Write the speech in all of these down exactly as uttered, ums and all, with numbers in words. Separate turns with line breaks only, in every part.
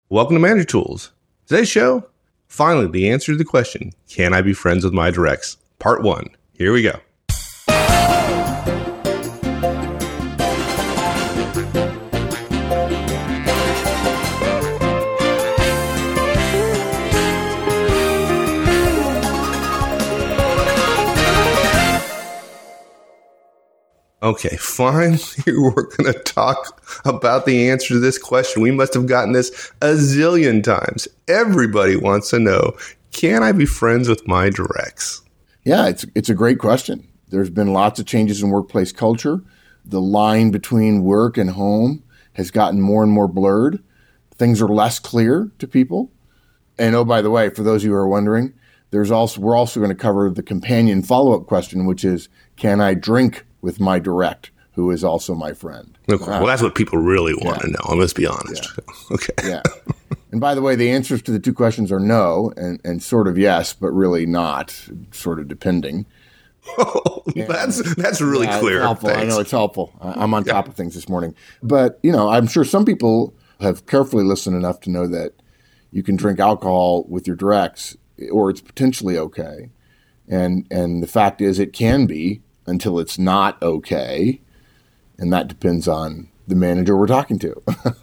Welcome to Manager Tools. Today's show, finally the answer to the question, can I be friends with my directs? Part one. Here we go. Okay, finally, we're going to talk about the answer to this question. We must have gotten this a zillion times. Everybody wants to know, can I be friends with my directs?
Yeah, it's it's a great question. There's been lots of changes in workplace culture. The line between work and home has gotten more and more blurred. Things are less clear to people. And oh, by the way, for those of you who are wondering, there's also we're also going to cover the companion follow-up question, which is, can I drink with my direct, who is also my friend?
Okay. Uh, well, that's what people really want yeah. to know. Let's be honest.
Yeah.
Okay.
Yeah. And by the way, the answers to the two questions are no and, and sort of yes, but really not, sort of depending.
Oh, that's that's really
yeah,
clear.
It's helpful.
Thanks.
I know it's helpful. I'm on
yeah.
top of things this morning. But, you know, I'm sure some people have carefully listened enough to know that you can drink alcohol with your directs, or it's potentially okay. And and the fact is it can be until it's not okay. And that depends on the manager we're talking to.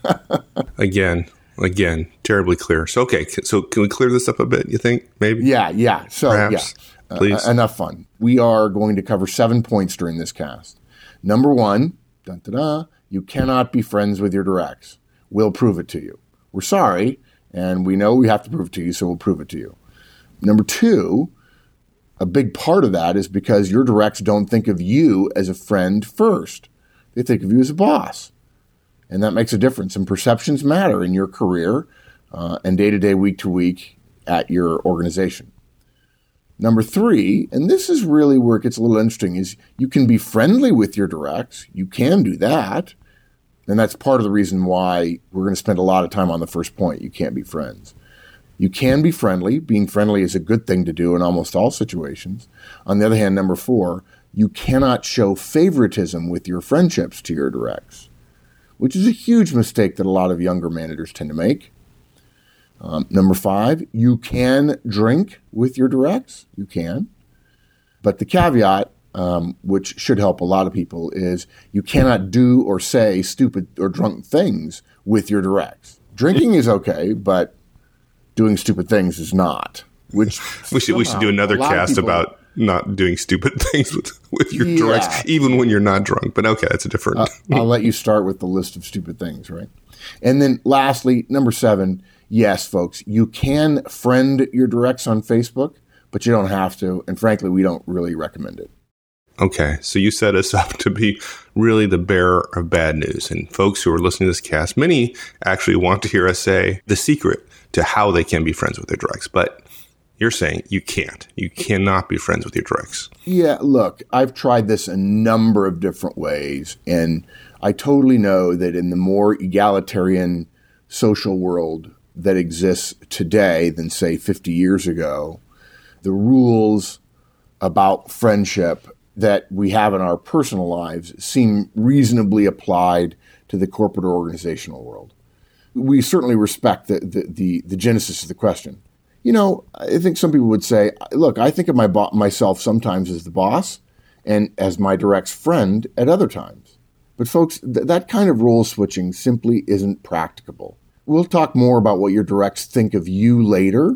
Again, again, terribly clear. So, okay. So can we clear this up a bit, you think, maybe?
Yeah, yeah. So,
Perhaps.
yeah.
Please.
Uh, enough fun. We are going to cover seven points during this cast. Number one, dun, dun, dun, you cannot be friends with your directs. We'll prove it to you. We're sorry, and we know we have to prove it to you, so we'll prove it to you. Number two, a big part of that is because your directs don't think of you as a friend first. They think of you as a boss. And that makes a difference. And perceptions matter in your career uh, and day-to-day, week-to-week at your organization. Number three, and this is really where it gets a little interesting, is you can be friendly with your directs. You can do that. And that's part of the reason why we're going to spend a lot of time on the first point. You can't be friends. You can be friendly. Being friendly is a good thing to do in almost all situations. On the other hand, number four, you cannot show favoritism with your friendships to your directs, which is a huge mistake that a lot of younger managers tend to make. Um, number five, you can drink with your directs. You can. But the caveat, um, which should help a lot of people, is you cannot do or say stupid or drunk things with your directs. Drinking is okay, but doing stupid things is not. Which
we should we should do another cast people, about not doing stupid things with, with your yeah. directs, even when you're not drunk. But okay, that's a different.
uh, I'll let you start with the list of stupid things, right? And then lastly, number seven, yes, folks, you can friend your directs on Facebook, but you don't have to. And frankly, we don't really recommend it.
Okay, so you set us up to be really the bearer of bad news. And folks who are listening to this cast, many actually want to hear us say the secret to how they can be friends with their directs. But you're saying you can't. You cannot be friends with your directs.
Yeah, look, I've tried this a number of different ways. And I totally know that in the more egalitarian social world that exists today than, say, fifty years ago, the rules about friendship that we have in our personal lives seem reasonably applied to the corporate or organizational world. We certainly respect the, the, the, the genesis of the question. You know, I think some people would say, look, I think of my bo- myself sometimes as the boss and as my direct's friend at other times. But folks, th- that kind of role switching simply isn't practicable. We'll talk more about what your directs think of you later.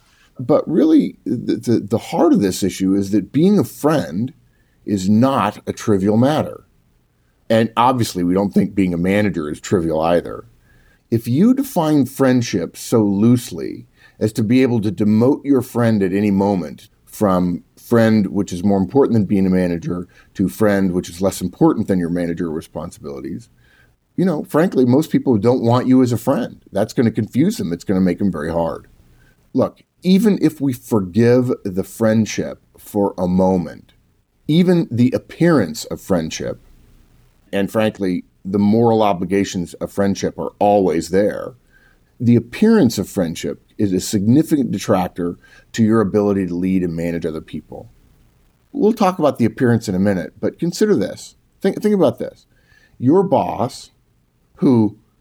But really, the, the, the heart of this issue is that being a friend is not a trivial matter. And obviously, we don't think being a manager is trivial either. If you define friendship so loosely as to be able to demote your friend at any moment from friend, which is more important than being a manager, to friend, which is less important than your manager responsibilities, you know, frankly, most people don't want you as a friend. That's going to confuse them. It's going to make them very hard. Look, even if we forgive the friendship for a moment, even the appearance of friendship, and frankly, the moral obligations of friendship are always there, the appearance of friendship is a significant detractor to your ability to lead and manage other people. We'll talk about the appearance in a minute, but consider this. Think, think about this. Your boss, who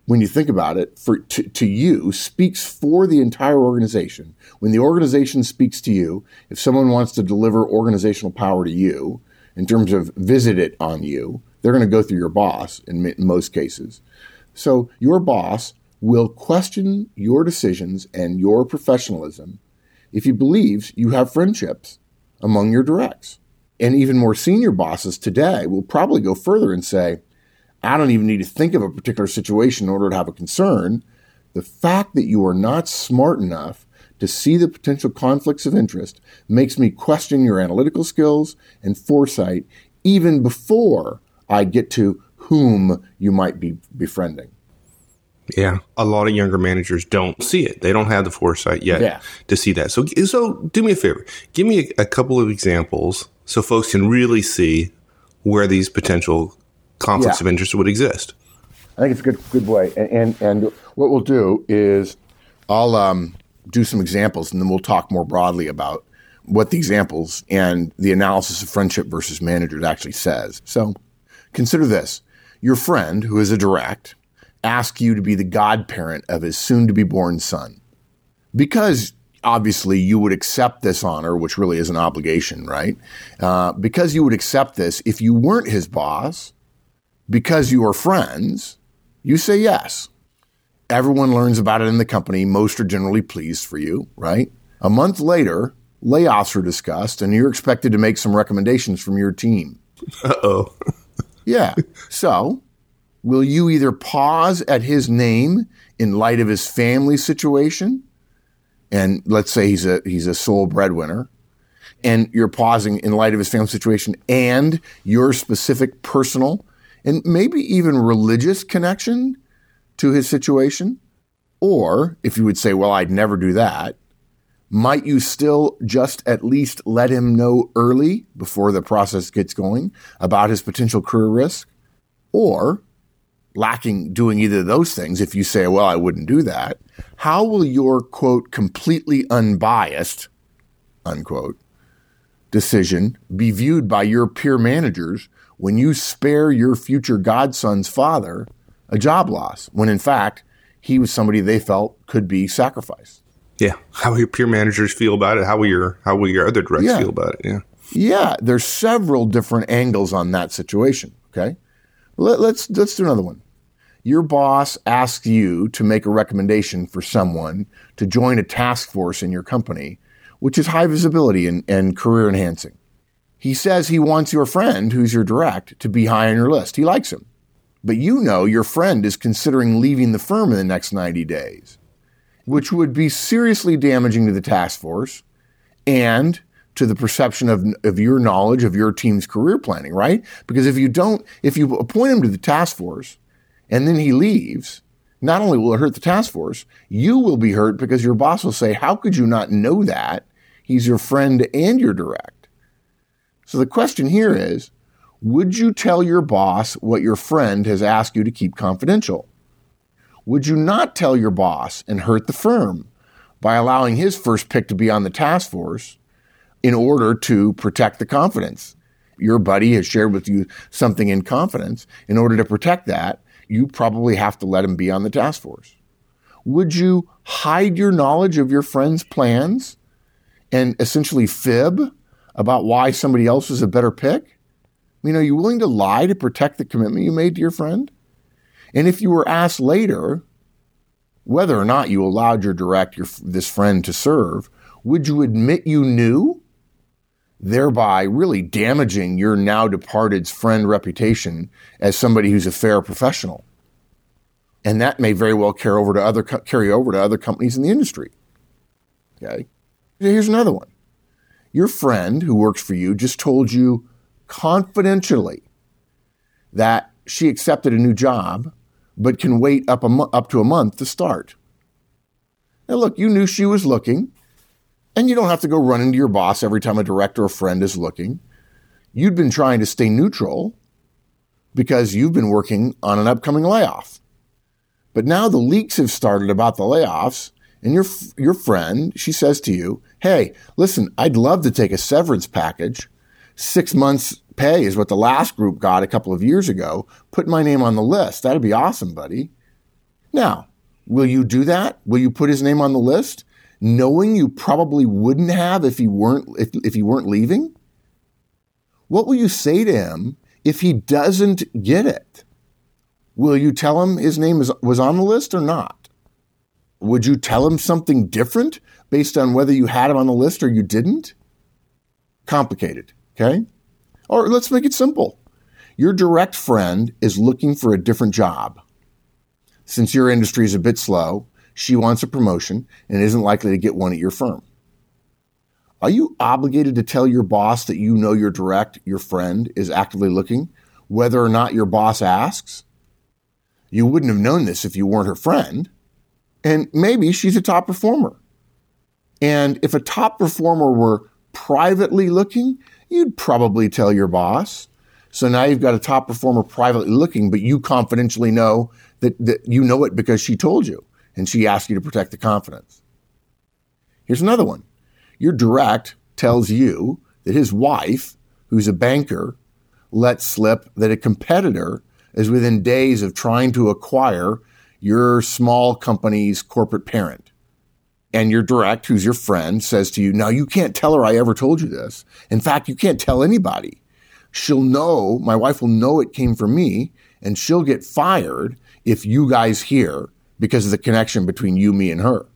when you think about it, for to, to you, speaks for the entire organization. When the organization speaks to you, if someone wants to deliver organizational power to you, in terms of visit it on you, they're going to go through your boss in, in most cases. So your boss will question your decisions and your professionalism if he believes you have friendships among your directs. And even more senior bosses today will probably go further and say, I don't even need to think of a particular situation in order to have a concern. The fact that you are not smart enough to see the potential conflicts of interest makes me question your analytical skills and foresight even before I get to whom you might be befriending.
Yeah. A lot of younger managers don't see it. They don't have the foresight yet yeah. to see that. So, so do me a favor. Give me a, a couple of examples so folks can really see where these potential conflicts yeah. of interest would exist.
I think it's a good good way. And, and and what we'll do is I'll um, do some examples, and then we'll talk more broadly about what the examples and the analysis of friendship versus managers actually says. So consider this. Your friend, who is a direct, asks you to be the godparent of his soon-to-be-born son. Because obviously you would accept this honor, which really is an obligation, right? Uh, because you would accept this if you weren't his boss, because you are friends, you say yes. Everyone learns about it in the company. Most are generally pleased for you, right? A month later, layoffs are discussed, and you're expected to make some recommendations from your team.
Uh-oh.
Yeah. So will you either pause at his name in light of his family situation? And let's say he's a he's a sole breadwinner, and you're pausing in light of his family situation and your specific personal and maybe even religious connection to his situation? Or if you would say, well, I'd never do that, might you still just at least let him know early before the process gets going about his potential career risk? Or lacking doing either of those things, if you say, well, I wouldn't do that, how will your, quote, completely unbiased, unquote, decision be viewed by your peer managers when you spare your future godson's father a job loss, when in fact he was somebody they felt could be sacrificed?
Yeah. How will your peer managers feel about it? How will your, how will your other directs yeah. feel about it? Yeah.
Yeah. There's several different angles on that situation. Okay. Let, let's, let's do another one. Your boss asks you to make a recommendation for someone to join a task force in your company, which is high visibility and, and career enhancing. He says he wants your friend, who's your direct, to be high on your list. He likes him. But you know your friend is considering leaving the firm in the next ninety days, which would be seriously damaging to the task force and to the perception of, of your knowledge of your team's career planning, right? Because if you don't, if you appoint him to the task force and then he leaves, not only will it hurt the task force, you will be hurt because your boss will say, how could you not know that? He's your friend and your direct. So the question here is, would you tell your boss what your friend has asked you to keep confidential? Would you not tell your boss and hurt the firm by allowing his first pick to be on the task force in order to protect the confidence? Your buddy has shared with you something in confidence. In order to protect that, you probably have to let him be on the task force. Would you hide your knowledge of your friend's plans and essentially fib about why somebody else is a better pick? I mean, are you willing to lie to protect the commitment you made to your friend? And if you were asked later whether or not you allowed your direct, your, this friend to serve, would you admit you knew, thereby really damaging your now departed friend reputation as somebody who's a fair professional? And that may very well carry over to other carry over to other companies in the industry. Okay, here's another one. Your friend who works for you just told you confidentially that she accepted a new job, but can wait up a mo- up to a month to start. Now, look, you knew she was looking, and you don't have to go run into your boss every time a director or friend is looking. You'd been trying to stay neutral because you've been working on an upcoming layoff. But now the leaks have started about the layoffs, and your your friend, she says to you, hey, listen, I'd love to take a severance package. Six months pay is what the last group got a couple of years ago. Put my name on the list. That'd be awesome, buddy. Now, will you do that? Will you put his name on the list, knowing you probably wouldn't have if he weren't if, if he weren't leaving? What will you say to him if he doesn't get it? Will you tell him his name is, was on the list or not? Would you tell him something different based on whether you had him on the list or you didn't? Complicated, okay? Or let's make it simple. Your direct friend is looking for a different job. Since your industry is a bit slow, she wants a promotion and isn't likely to get one at your firm. Are you obligated to tell your boss that you know your direct, your friend, is actively looking, whether or not your boss asks? You wouldn't have known this if you weren't her friend. And maybe she's a top performer. And if a top performer were privately looking, you'd probably tell your boss. So now you've got a top performer privately looking, but you confidentially know that, that you know it because she told you and she asked you to protect the confidence. Here's another one. Your direct tells you that his wife, who's a banker, let slip that a competitor is within days of trying to acquire your small company's corporate parent. And your direct, who's your friend, says to you, now you can't tell her I ever told you this. In fact, you can't tell anybody. She'll know, my wife will know it came from me, and she'll get fired if you guys hear because of the connection between you, me, and her.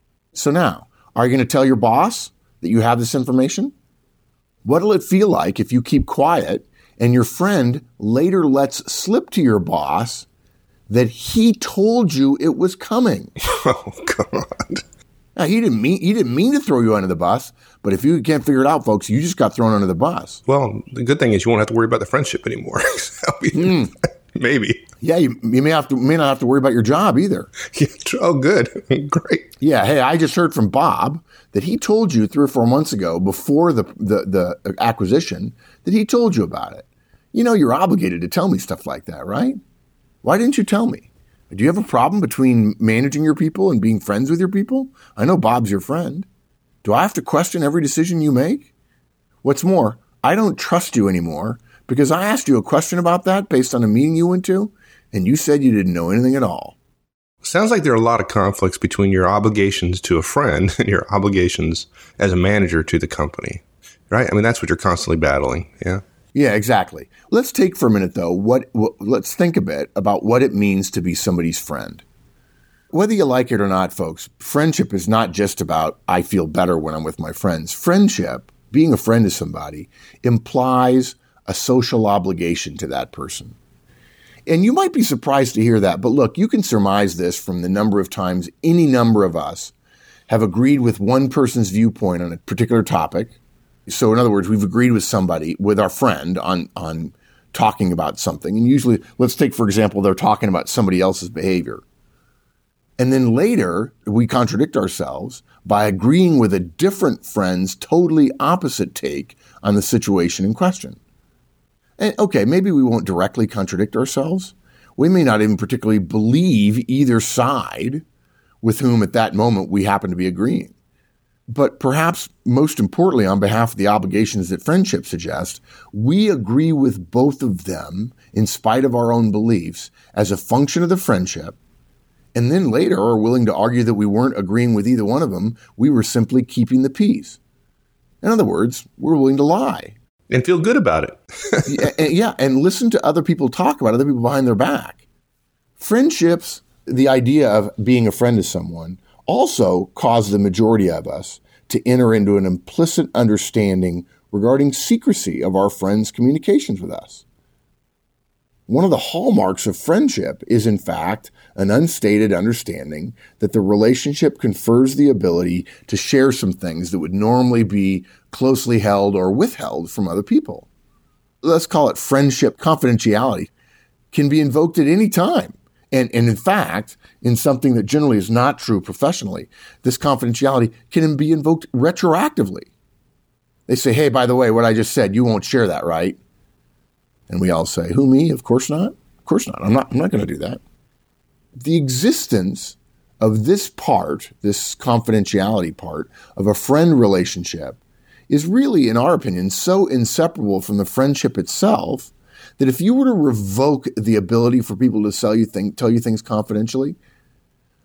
So now, are you going to tell your boss that you have this information? What'll it feel like if you keep quiet and your friend later lets slip to your boss that he told you it was coming?
Oh, God.
Now, he didn't mean he didn't mean to throw you under the bus, but if you can't figure it out, folks, you just got thrown under the bus.
Well, the good thing is you won't have to worry about the friendship anymore. So, mm. Maybe.
Yeah, you, you may have to may not have to worry about your job either.
Yeah, oh, good. Great.
Yeah, hey, I just heard from Bob that he told you three or four months ago before the, the, the acquisition that he told you about it. You know, you're obligated to tell me stuff like that, right? Why didn't you tell me? Do you have a problem between managing your people and being friends with your people? I know Bob's your friend. Do I have to question every decision you make? What's more, I don't trust you anymore because I asked you a question about that based on a meeting you went to, and you said you didn't know anything at all.
Sounds like there are a lot of conflicts between your obligations to a friend and your obligations as a manager to the company, right? I mean, that's what you're constantly battling, yeah?
Yeah, exactly. Let's take for a minute, though, what, what let's think a bit about what it means to be somebody's friend. Whether you like it or not, folks, friendship is not just about I feel better when I'm with my friends. Friendship, being a friend to somebody, implies a social obligation to that person. And you might be surprised to hear that, but look, you can surmise this from the number of times any number of us have agreed with one person's viewpoint on a particular topic. So in other words, we've agreed with somebody, with our friend on, on talking about something. And usually, let's take, for example, they're talking about somebody else's behavior. And then later, we contradict ourselves by agreeing with a different friend's totally opposite take on the situation in question. And okay, maybe we won't directly contradict ourselves. We may not even particularly believe either side with whom at that moment we happen to be agreeing. But perhaps most importantly, on behalf of the obligations that friendship suggests, we agree with both of them in spite of our own beliefs as a function of the friendship, and then later are willing to argue that we weren't agreeing with either one of them. We were simply keeping the peace. In other words, we're willing to lie.
And feel good about it.
yeah, and, yeah, and listen to other people talk about other people behind their back. Friendships, the idea of being a friend to someone, also cause the majority of us to enter into an implicit understanding regarding secrecy of our friends' communications with us. One of the hallmarks of friendship is, in fact, an unstated understanding that the relationship confers the ability to share some things that would normally be closely held or withheld from other people. Let's call it friendship confidentiality. Can be invoked at any time. And, and in fact, in something that generally is not true professionally, this confidentiality can be invoked retroactively. They say, hey, by the way, what I just said, you won't share that, right? And we all say, who, me? Of course not. Of course not. I'm not, I'm not going to do that. The existence of this part, this confidentiality part of a friend relationship is really, in our opinion, so inseparable from the friendship itself that if you were to revoke the ability for people to sell you thing, tell you things confidentially,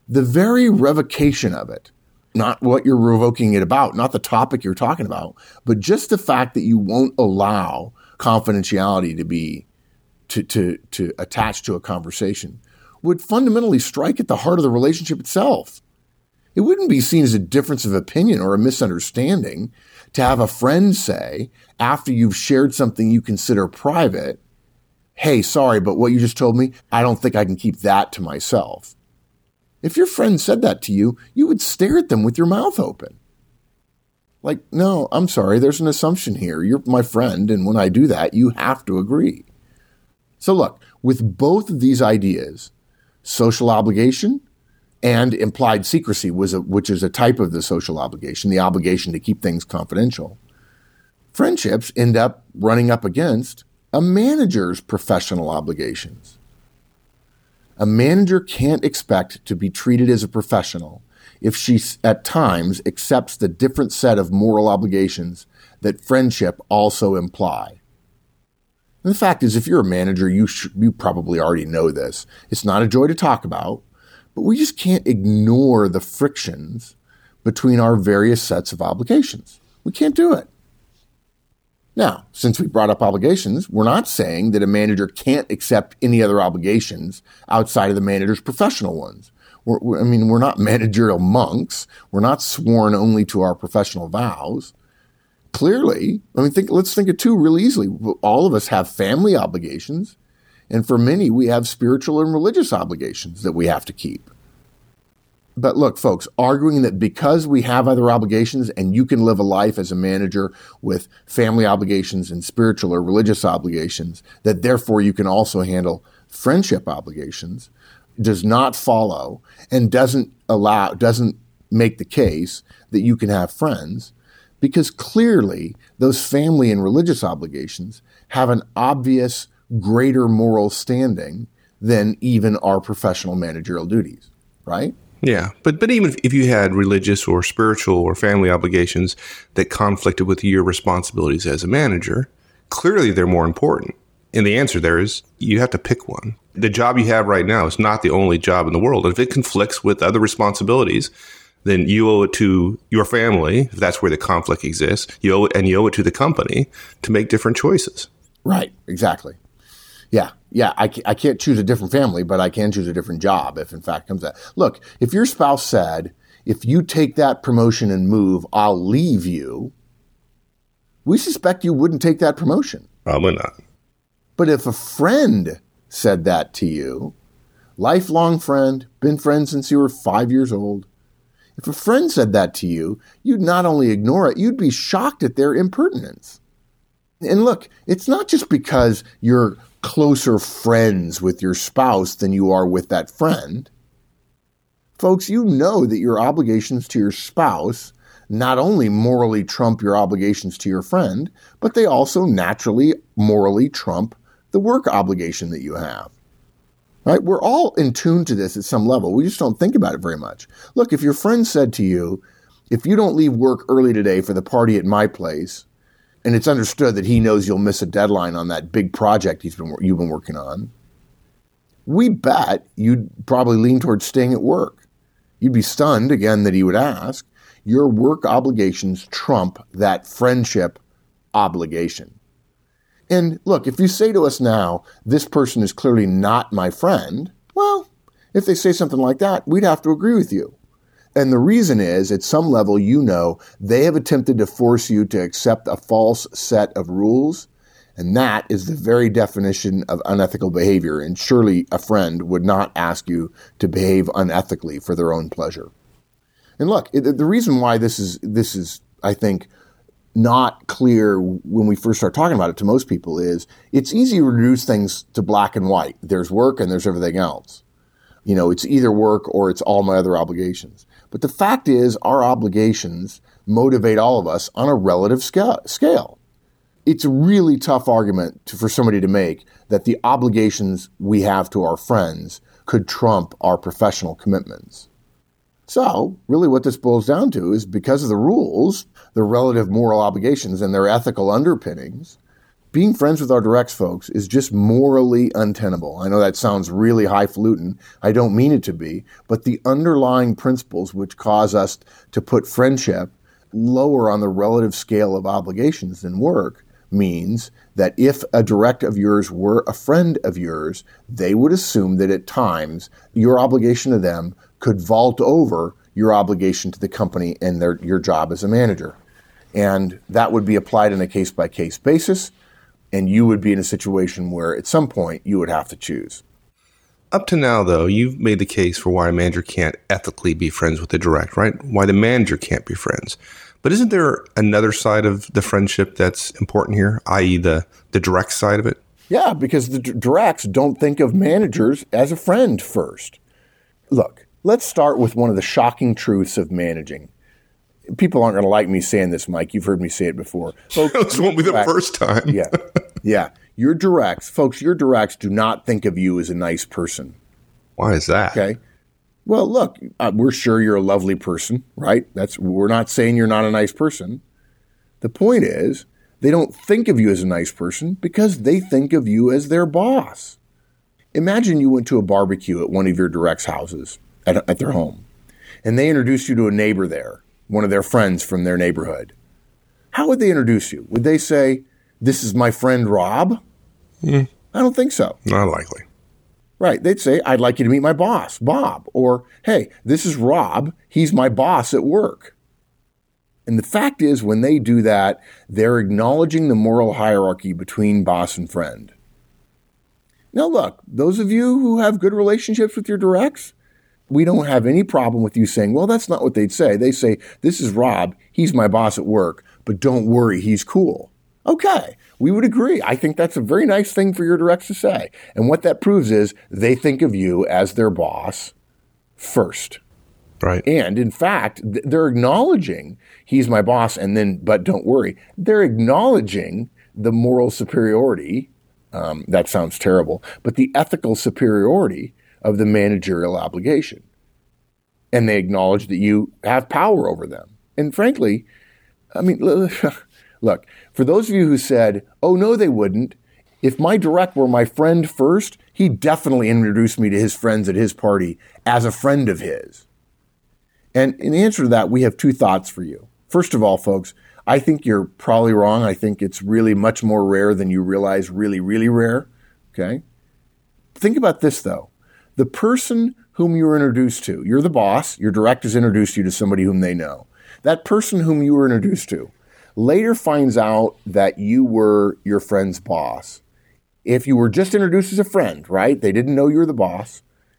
the very revocation of it, not what you're revoking it about, not the topic you're talking about, but just the fact that you won't allow confidentiality to be to to to attach to a conversation, would fundamentally strike at the heart of the relationship itself. It wouldn't be seen as a difference of opinion or a misunderstanding to have a friend say, after you've shared something you consider private, hey, sorry, but what you just told me, I don't think I can keep that to myself. If your friend said that to you, you would stare at them with your mouth open. Like, no, I'm sorry, there's an assumption here. You're my friend, and when I do that, you have to agree. So look, with both of these ideas, social obligation and implied secrecy, was a, which is a type of the social obligation, the obligation to keep things confidential, friendships end up running up against a manager's professional obligations. A manager can't expect to be treated as a professional if she at times accepts the different set of moral obligations that friendship also imply. And the fact is, if you're a manager, you sh- you probably already know this. It's not a joy to talk about, but we just can't ignore the frictions between our various sets of obligations. We can't do it. Now, since we brought up obligations, we're not saying that a manager can't accept any other obligations outside of the manager's professional ones. We're, we're, I mean, we're not managerial monks. We're not sworn only to our professional vows. Clearly, I mean, think, let's think it too real easily. All of us have family obligations, and for many, we have spiritual and religious obligations that we have to keep. But look, folks, arguing that because we have other obligations and you can live a life as a manager with family obligations and spiritual or religious obligations, that therefore you can also handle friendship obligations, does not follow and doesn't allow, doesn't make the case that you can have friends, because clearly those family and religious obligations have an obvious greater moral standing than even our professional managerial duties, right?
Yeah, but but even if you had religious or spiritual or family obligations that conflicted with your responsibilities as a manager, clearly they're more important. And the answer there is you have to pick one. The job you have right now is not the only job in the world. If it conflicts with other responsibilities, then you owe it to your family, if that's where the conflict exists, you owe it, and you owe it to the company to make different choices.
Right, exactly. Yeah, yeah, I, I can't choose a different family, but I can choose a different job if in fact comes that. Look, if your spouse said, if you take that promotion and move, I'll leave you, we suspect you wouldn't take that promotion.
Probably not.
But if a friend said that to you, lifelong friend, been friends since you were five years old, if a friend said that to you, you'd not only ignore it, you'd be shocked at their impertinence. And look, it's not just because you're closer friends with your spouse than you are with that friend. Folks, you know that your obligations to your spouse not only morally trump your obligations to your friend, but they also naturally morally trump the work obligation that you have. Right? We're all in tune to this at some level. We just don't think about it very much. Look, if your friend said to you, if you don't leave work early today for the party at my place, and it's understood that he knows you'll miss a deadline on that big project he's been you've been working on, we bet you'd probably lean towards staying at work. You'd be stunned, again, that he would ask. Your work obligations trump that friendship obligation. And look, if you say to us now, this person is clearly not my friend, well, if they say something like that, we'd have to agree with you. And the reason is, at some level, you know, they have attempted to force you to accept a false set of rules, and that is the very definition of unethical behavior. And surely a friend would not ask you to behave unethically for their own pleasure. And look, the reason why this is, this is, I think, not clear when we first start talking about it to most people is it's easy to reduce things to black and white. There's work and there's everything else. You know, it's either work or it's all my other obligations. But the fact is, our obligations motivate all of us on a relative scale. It's a really tough argument to, for somebody to make that the obligations we have to our friends could trump our professional commitments. So, really what this boils down to is because of the rules, the relative moral obligations and their ethical underpinnings, being friends with our directs, folks, is just morally untenable. I know that sounds really highfalutin. I don't mean it to be, but the underlying principles which cause us to put friendship lower on the relative scale of obligations than work means that if a direct of yours were a friend of yours, they would assume that at times your obligation to them could vault over your obligation to the company and their, your job as a manager. And that would be applied on a case-by-case basis. And you would be in a situation where at some point you would have to choose.
Up to now, though, you've made the case for why a manager can't ethically be friends with the direct, right? Why the manager can't be friends. But isn't there another side of the friendship that's important here, that is the, the direct side of it?
Yeah, because the d- directs don't think of managers as a friend first. Look, let's start with one of the shocking truths of managing. People aren't going to like me saying this, Mike. You've heard me say it before. Folks,
this won't be the first time.
yeah. Yeah. Your directs, folks, your directs do not think of you as a nice person.
Why is that?
Okay. Well, look, uh, we're sure you're a lovely person, right? That's we're not saying you're not a nice person. The point is, they don't think of you as a nice person because they think of you as their boss. Imagine you went to a barbecue at one of your directs' houses at, at their home, and they introduced you to a neighbor there, one of their friends from their neighborhood. How would they introduce you? Would they say, "This is my friend Rob"?
Mm.
I don't think so.
Not likely.
Right. They'd say, "I'd like you to meet my boss, Bob." Or, "Hey, this is Rob. He's my boss at work." And the fact is, when they do that, they're acknowledging the moral hierarchy between boss and friend. Now, look, those of you who have good relationships with your directs, we don't have any problem with you saying, well, that's not what they'd say. They say, "This is Rob. He's my boss at work, but don't worry, he's cool." Okay, we would agree. I think that's a very nice thing for your directs to say. And what that proves is they think of you as their boss first.
Right.
And in fact, they're acknowledging he's my boss and then, but don't worry. They're acknowledging the moral superiority. Um, that sounds terrible, but the ethical superiority of the managerial obligation. And they acknowledge that you have power over them. And frankly, I mean, look, for those of you who said, "Oh, no, they wouldn't. If my direct were my friend first, he'd definitely introduce me to his friends at his party as a friend of his." And in answer to that, we have two thoughts for you. First of all, folks, I think you're probably wrong. I think it's really much more rare than you realize, really, really rare. Okay? Think about this, though. The person whom you were introduced to, you're the boss, your direct has introduced you to somebody whom they know. That person whom you were introduced to later finds out that you were your friend's boss. If you were just introduced as a friend, right? They didn't know you were the boss.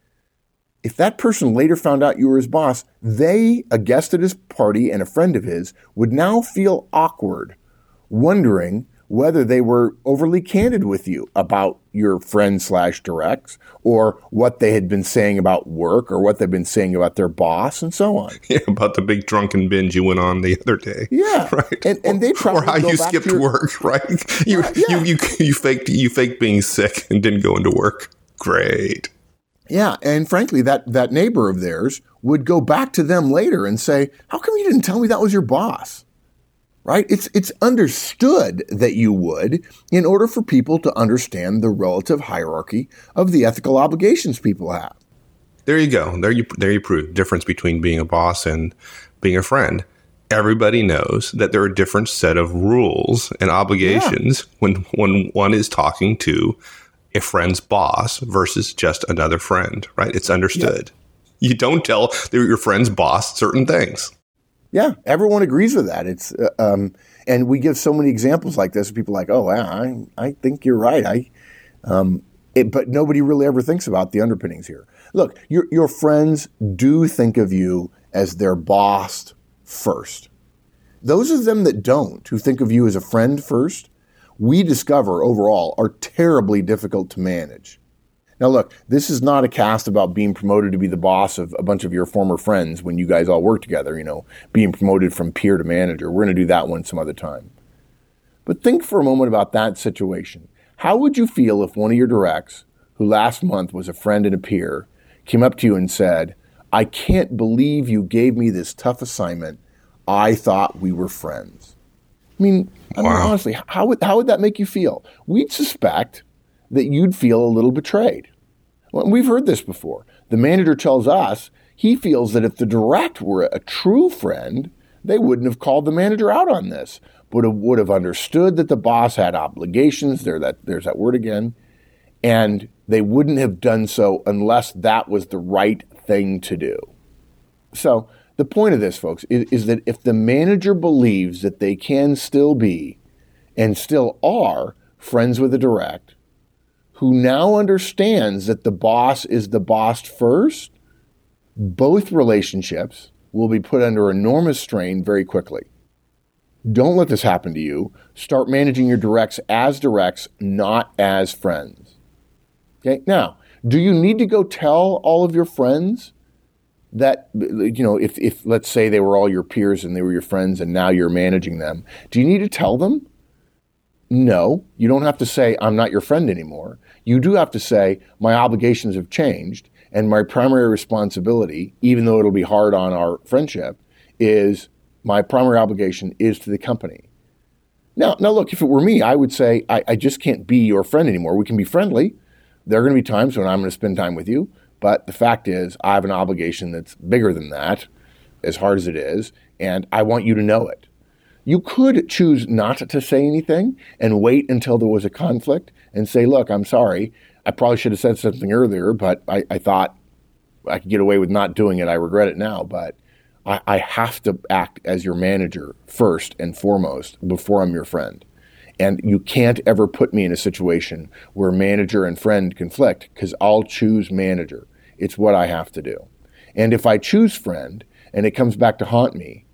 If that person later found out you were his boss, they, a guest at his party and a friend of his, would now feel awkward, wondering whether they were overly candid with you about your friend slash directs, or what they had been saying about work, or what they've been saying about their boss, and so on.
Yeah, about the big drunken binge you went on the other day.
Yeah,
right.
And, and they probably
or how
go
you
back
skipped
to your,
work, right? You,
uh, yeah.
you you you faked you faked being sick and didn't go into work. Great.
Yeah, and frankly, that that neighbor of theirs would go back to them later and say, "How come you didn't tell me that was your boss?" Right? It's it's understood that you would, in order for people to understand the relative hierarchy of the ethical obligations people have.
There you go. There you there you prove difference between being a boss and being a friend. Everybody knows that there are a different set of rules and obligations yeah. when when one is talking to a friend's boss versus just another friend, right? It's understood. Yeah. You don't tell your friend's boss certain things.
Yeah, everyone agrees with that. It's uh, um, and we give so many examples like this. People are like, "Oh, yeah, I I think you're right." I, um, it, but nobody really ever thinks about the underpinnings here. Look, your your friends do think of you as their boss first. Those of them that don't, who think of you as a friend first, we discover overall are terribly difficult to manage. Now, look, this is not a cast about being promoted to be the boss of a bunch of your former friends when you guys all work together, you know, being promoted from peer to manager. We're going to do that one some other time. But think for a moment about that situation. How would you feel if one of your directs, who last month was a friend and a peer, came up to you and said, "I can't believe you gave me this tough assignment. I thought we were friends"? I mean, I mean
Wow.
honestly, how would, how would that make you feel? We'd suspect that you'd feel a little betrayed. Well, we've heard this before. The manager tells us he feels that if the direct were a true friend, they wouldn't have called the manager out on this, but would have understood that the boss had obligations. There, that there's that word again. And they wouldn't have done so unless that was the right thing to do. So the point of this, folks, is, is that if the manager believes that they can still be and still are friends with a direct, who now understands that the boss is the boss first, both relationships will be put under enormous strain very quickly. Don't let this happen to you. Start managing your directs as directs, not as friends. Okay. Now, do you need to go tell all of your friends that, you know, if, if let's say they were all your peers and they were your friends and now you're managing them, do you need to tell them? No, you don't have to say, I'm not your friend anymore. You do have to say, my obligations have changed and my primary responsibility, even though it'll be hard on our friendship, is my primary obligation is to the company. Now, now look, if it were me, I would say, I, I just can't be your friend anymore. We can be friendly. There are going to be times when I'm going to spend time with you. But the fact is, I have an obligation that's bigger than that, as hard as it is, and I want you to know it. You could choose not to say anything and wait until there was a conflict and say, look, I'm sorry. I probably should have said something earlier, but I, I thought I could get away with not doing it. I regret it now, but I, I have to act as your manager first and foremost before I'm your friend. And you can't ever put me in a situation where manager and friend conflict because I'll choose manager. It's what I have to do. And if I choose friend and it comes back to haunt me,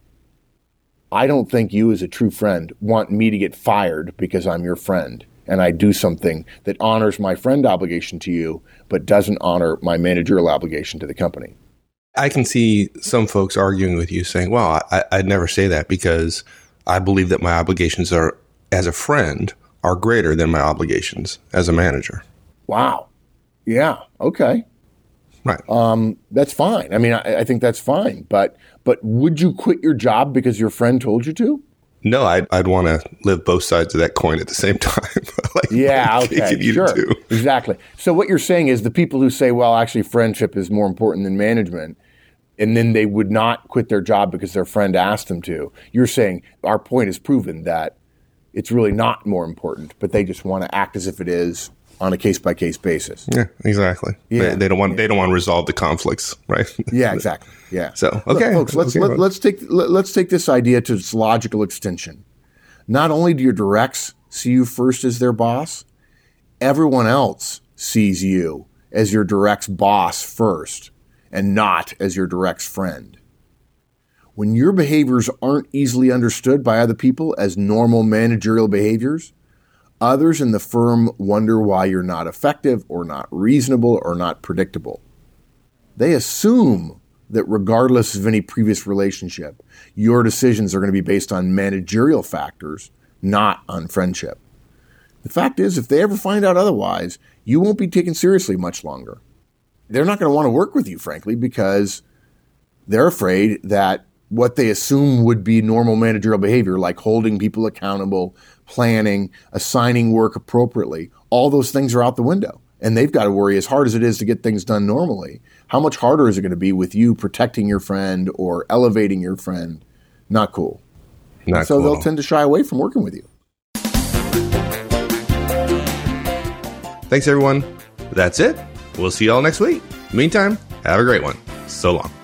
I don't think you as a true friend want me to get fired because I'm your friend and I do something that honors my friend obligation to you but doesn't honor my managerial obligation to the company.
I can see some folks arguing with you saying, well, I, I'd never say that because I believe that my obligations are as a friend are greater than my obligations as a manager.
Wow. Yeah. Okay.
Right.
Um, that's fine. I mean, I, I think that's fine. But but would you quit your job because your friend told you to?
No, I'd, I'd want to live both sides of that coin at the same time. like,
yeah.
like
Okay. Sure. Exactly. So what you're saying is the people who say, well, actually, friendship is more important than management, and then they would not quit their job because their friend asked them to. You're saying our point is proven that it's really not more important, but they just want to act as if it is on a case-by-case basis.
Yeah, exactly. Yeah. They, they don't want
yeah.
they don't want to resolve the conflicts, right?
Yeah, exactly. Yeah.
So okay,
Look, folks, let's
okay,
let, let's take let, let's take this idea to its logical extension. Not only do your directs see you first as their boss, everyone else sees you as your direct's boss first, and not as your direct's friend. When your behaviors aren't easily understood by other people as normal managerial behaviors, others in the firm wonder why you're not effective or not reasonable or not predictable. They assume that regardless of any previous relationship, your decisions are going to be based on managerial factors, not on friendship. The fact is, if they ever find out otherwise, you won't be taken seriously much longer. They're not going to want to work with you, frankly, because they're afraid that what they assume would be normal managerial behavior, like holding people accountable, planning, assigning work appropriately, all those things are out the window. And they've got to worry, as hard as it is to get things done normally, how much harder is it going to be with you protecting your friend or elevating your friend? Not cool.
Not
so
cool.
they'll tend to shy away from working with you.
Thanks, everyone. That's it. We'll see you all next week. Meantime, have a great one. So long.